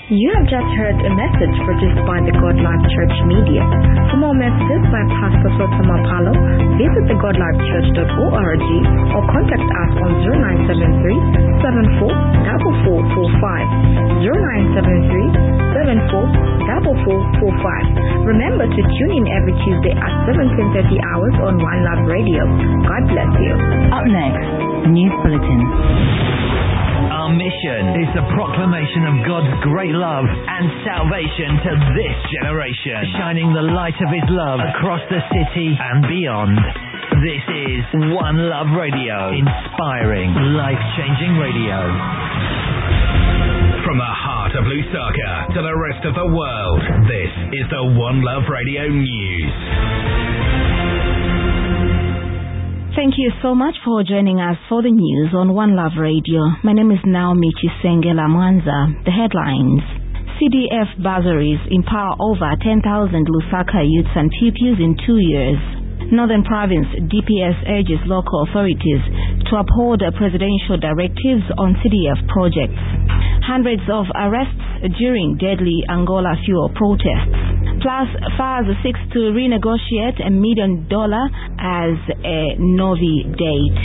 You have just heard a message produced by the God Life Church Media. For more messages by Pastor Sotama Palo, visit thegodlifechurch.org or contact us on 0973 744445, 0973 744445. Remember to tune in every Tuesday at 17:30 hours on One Love Radio. God bless you. Up next, News Bulletin. Our mission is the proclamation of God's great love and salvation to this generation, shining the light of His love across the city and beyond. This is One Love Radio, inspiring, life-changing radio. From the heart of Lusaka to the rest of the world, this is the One Love Radio News. Thank you so much for joining us for the news on One Love Radio. My name is Naomi Chisengela Mwanza. The headlines. CDF bursaries empower over 10,000 Lusaka youths and pupils in 2 years. Northern Province DPS urges local authorities to uphold presidential directives on CDF projects. Hundreds of arrests during deadly Angola fuel protests. Plus, FARS seeks to renegotiate $1 million as a Novi date.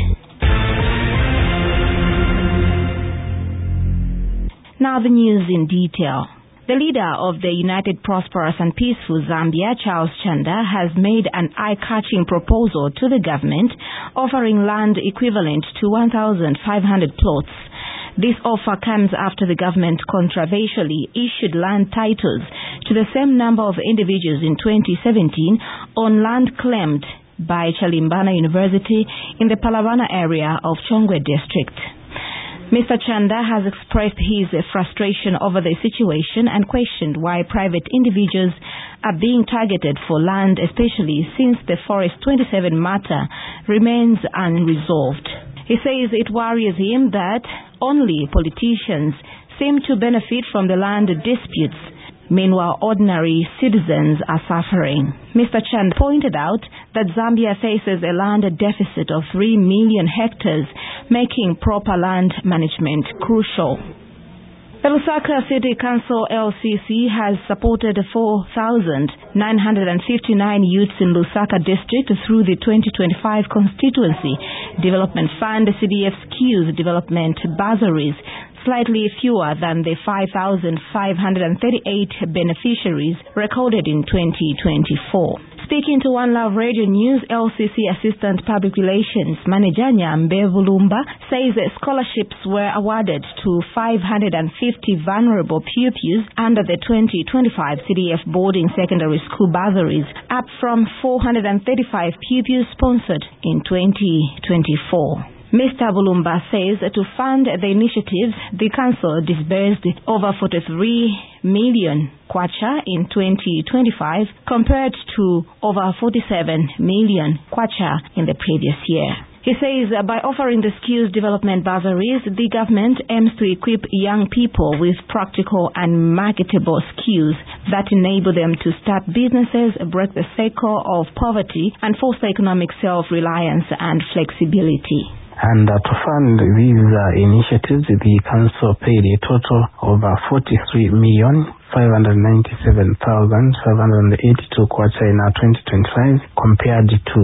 Now the news in detail. The leader of the United Prosperous and Peaceful Zambia, Charles Chanda, has made an eye-catching proposal to the government offering land equivalent to 1,500 plots. This offer comes after the government controversially issued land titles to the same number of individuals in 2017 on land claimed by Chalimbana University in the Palavana area of Chongwe district. Mr. Chanda has expressed his frustration over the situation and questioned why private individuals are being targeted for land, especially since the Forest 27 matter remains unresolved. He says it worries him that only politicians seem to benefit from the land disputes. Meanwhile, ordinary citizens are suffering. Mr. Chand pointed out that Zambia faces a land deficit of 3 million hectares, making proper land management crucial. The Lusaka City Council LCC has supported 4,959 youths in Lusaka district through the 2025 Constituency Development Fund CDF Skills Development bursaries, slightly fewer than the 5,538 beneficiaries recorded in 2024. Speaking to One Love Radio News, LCC Assistant Public Relations Manager Nyambe Vulumba says that scholarships were awarded to 550 vulnerable pupils under the 2025 CDF boarding secondary school bursaries, up from 435 pupils sponsored in 2024. Mr. Bulumba says to fund the initiatives, the council disbursed over 43 million kwacha in 2025 compared to over 47 million kwacha in the previous year. He says by offering the skills development bursaries, the government aims to equip young people with practical and marketable skills that enable them to start businesses, break the cycle of poverty, and foster economic self-reliance and flexibility. And to fund these initiatives, the council paid a total of 43,597,582 kwacha in 2025 compared to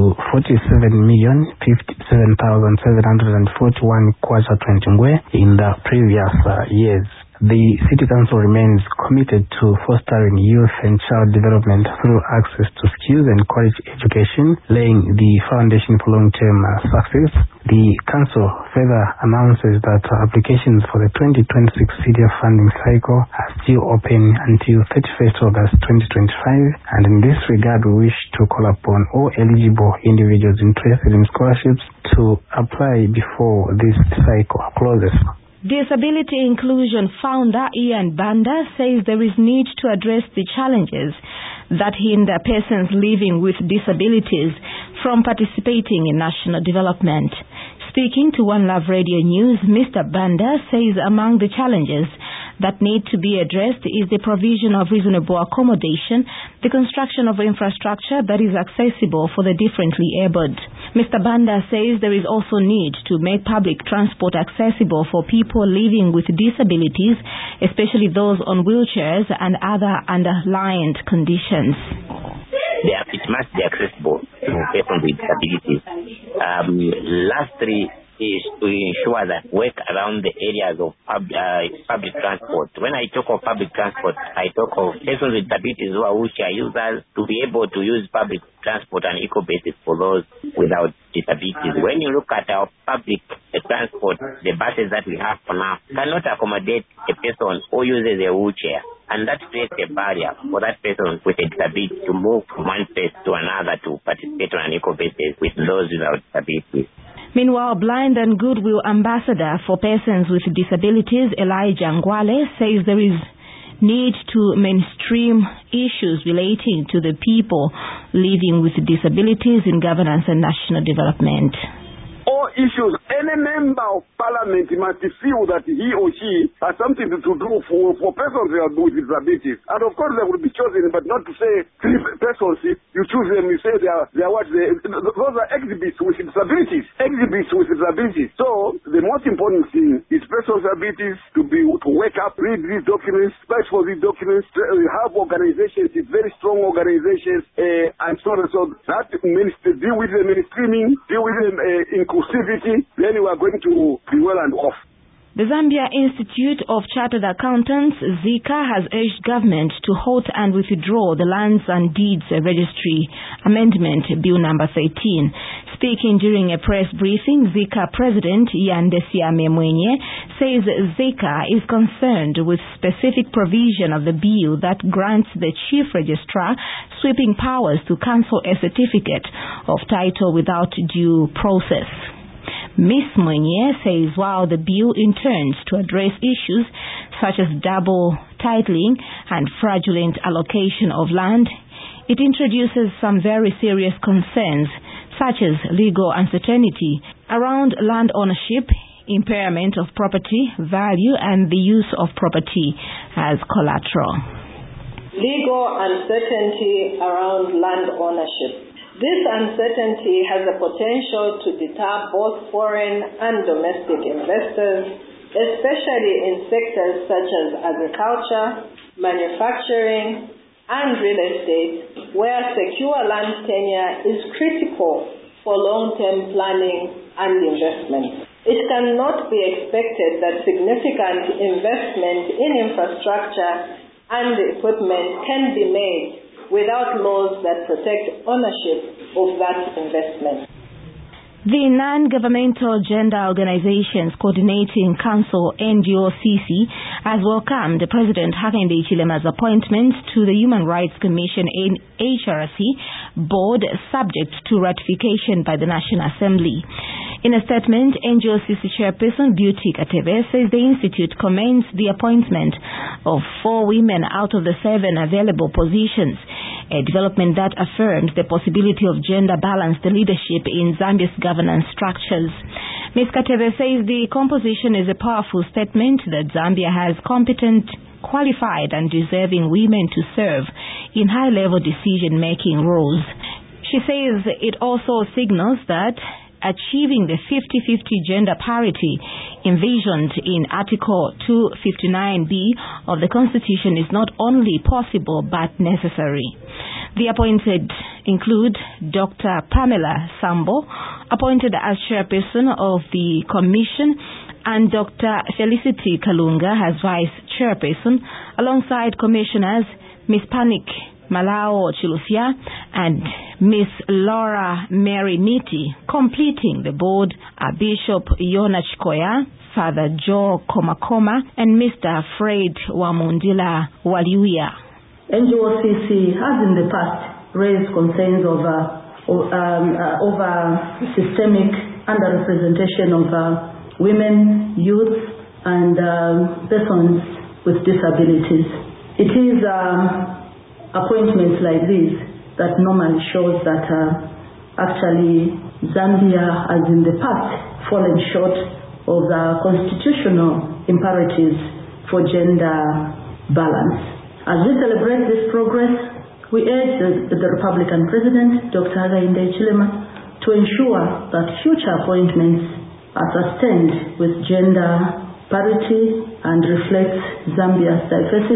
47,057,741 kwacha in the previous years. The City Council remains committed to fostering youth and child development through access to skills and quality education, laying the foundation for long-term success. The Council further announces that applications for the 2026 CDF funding cycle are still open until 31st August 2025, and in this regard we wish to call upon all eligible individuals interested in scholarships to apply before this cycle closes. Disability Inclusion founder Ian Banda says there is need to address the challenges that hinder persons living with disabilities from participating in national development. Speaking to One Love Radio News, Mr. Banda says among the challenges that need to be addressed is the provision of reasonable accommodation, the construction of infrastructure that is accessible for the differently abled. Mr. Banda says there is also need to make public transport accessible for people living with disabilities, especially those on wheelchairs and other underlying conditions. It must be accessible to persons with disabilities. Lastly, is to ensure that work around the areas of public transport. When I talk of public transport, I talk of persons with disabilities who are wheelchair users to be able to use public transport on equal basis for those without disabilities. When you look at our public transport, the buses that we have for now cannot accommodate a person who uses a wheelchair. And that creates a barrier for that person with a disability to move from one place to another to participate on an equal basis with those without disabilities. Meanwhile, Blind and Goodwill Ambassador for Persons with Disabilities, Elijah Ngwale, says there is need to mainstream issues relating to the people living with disabilities in governance and national development. All issues, any member of parliament must feel that he or she has something to do for persons with disabilities. And of course they will be chosen, but not to say 3 persons, you choose them, you say they are what those are exhibits with disabilities. So the most important thing is persons with disabilities to wake up, read these documents, fight for these documents, have organizations, very strong organizations, and so on and so on. That means to deal with the mainstreaming, deal with them inclusivity, then we are going to be well and off. The Zambia Institute of Chartered Accountants, ZICA, has urged government to halt and withdraw the Lands and Deeds Registry Amendment Bill number 13. Speaking during a press briefing, ZICA President Yandesia Memwenye says ZICA is concerned with specific provision of the bill that grants the Chief Registrar sweeping powers to cancel a certificate of title without due process. Ms. Mwenye says while the bill intends to address issues such as double titling and fraudulent allocation of land, it introduces some very serious concerns such as legal uncertainty around land ownership, impairment of property value, and the use of property as collateral. Legal uncertainty around land ownership. This uncertainty has the potential to deter both foreign and domestic investors, especially in sectors such as agriculture, manufacturing, and real estate, where secure land tenure is critical for long-term planning and investment. It cannot be expected that significant investment in infrastructure and equipment can be made without laws that protect ownership of that investment. The Non-Governmental Gender Organizations Coordinating Council, NGOCC, has welcomed President Hakainde Hichilema's appointment to the Human Rights Commission in HRC board subject to ratification by the National Assembly. In a statement, NGOCC Chairperson Beauty Katebe says the Institute commends the appointment of 4 women out of the 7 available positions, a development that affirms the possibility of gender-balanced leadership in Zambia's governance structures. Ms. Katebe says the composition is a powerful statement that Zambia has competent, qualified and deserving women to serve in high-level decision-making roles. She says it also signals that achieving the 50-50 gender parity envisioned in Article 259B of the Constitution is not only possible but necessary. The appointed include Dr. Pamela Sambo, appointed as chairperson of the Commission, and Dr. Felicity Kalunga as vice chairperson, alongside commissioners Ms. Panik Malao Chilusia and Miss Laura Mary Niti. Completing the board are Bishop Yona Chikoya, Father Joe Komakoma, and Mr. Fred Wamundila Waliuya. NGOCC has in the past raised concerns over systemic underrepresentation of women, youth, and persons with disabilities. It is appointments like these that normally shows that actually Zambia has in the past fallen short of the constitutional imperatives for gender balance. As we celebrate this progress, we urge the Republican President, Dr. Hakainde Hichilema, to ensure that future appointments are sustained with gender parity and reflects Zambia's diversity